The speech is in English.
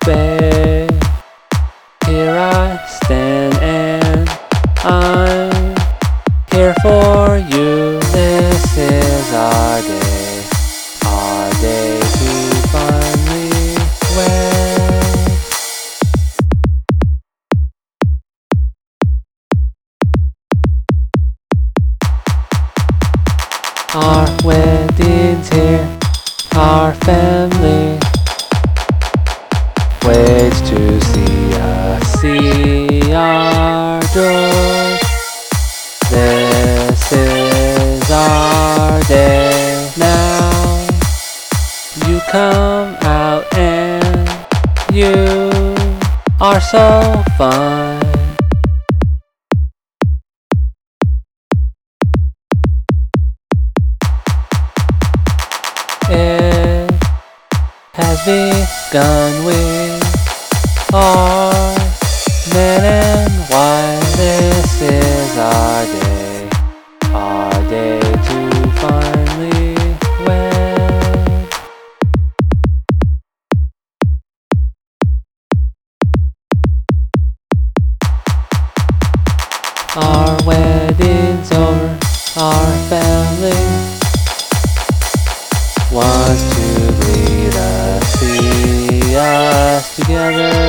way. Here I stand and I'm here for you. This is our day to finally wed. Our wedding's here, our family waits to see us see our joy. This is our day now. You come out and you are so fun. It has begun with our men and wives. This is our day to finally wed. Our wedding's over, our family wants to lead us, see us together.